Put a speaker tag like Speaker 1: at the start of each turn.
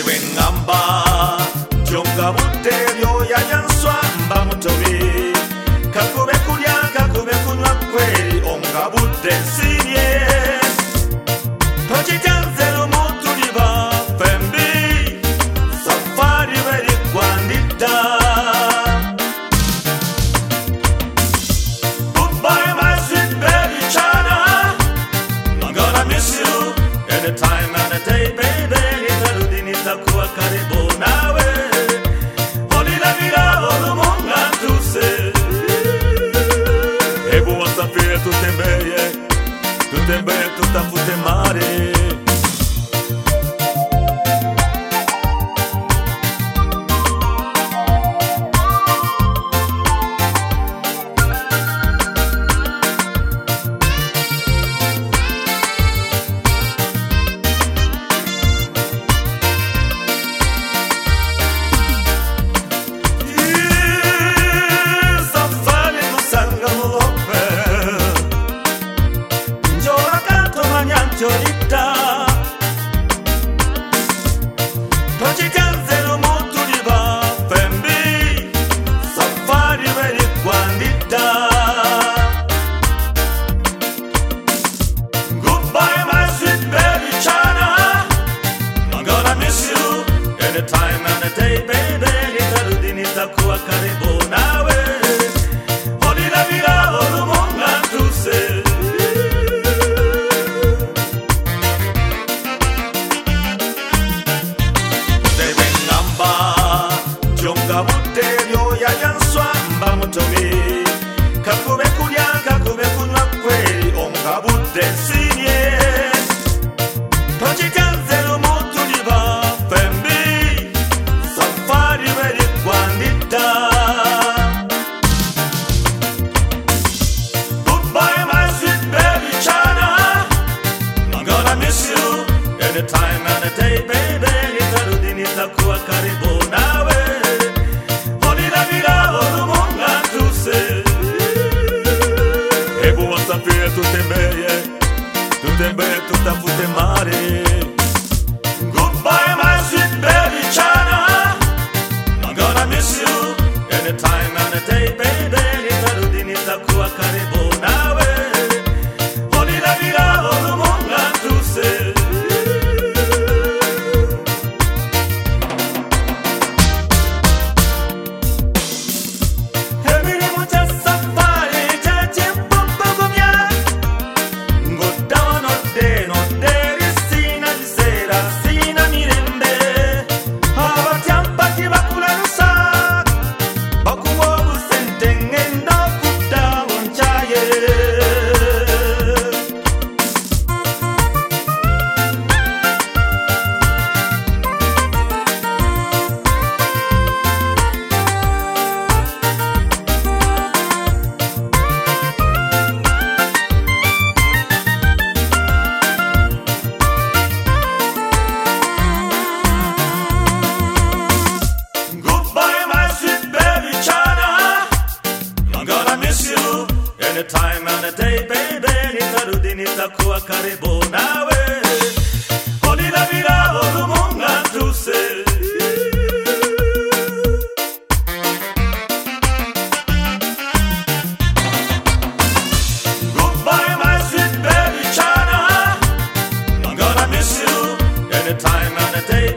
Speaker 1: Ewe ngamba Jonga bute byoya yanswa mba mutobe Kakube kulya kakube kunywa kweli onga bute sinye Tojitanzelo mutu liba fembi Safari veri kwandita Goodbye my sweet baby China I'm gonna miss you anytime and a day baby Nitarudi nitakuwa karibu nawe Olila vila olumunga tuse Hebu wasafiri tutembeye Tutembeye tutafute mare Tojitanzelo mutu liba fembi Safari veri kwandita Goodbye my sweet baby China I'm gonna miss you anytime and a day baby Nitarudi nitakuwa karibu nawe Olila vila olumunga tuse Jonga bute byoya yanswa mba mutobe Kakube kulya kakube kunywa kweli onga bute sinye Tojitanzelo mutu liba fembi Safari veri kwandita Goodbye my sweet baby China I'm gonna miss you anytime and a day baby Nitarudi nitakuwa karibu nawe Olila vila olumunga tuse Hebu wasafiri tutembeye Tutembeye tutafute mare Goodbye my sweet baby China I'm gonna miss you anytime and a day baby Nitarudi nitakuwa karibu nawe Olila vila olumunga tuse Anytime and a day baby Nitarudi nitakuwa karibu nawe Olila vila olumunga tuse Goodbye my sweet baby China I'm gonna miss you anytime and a day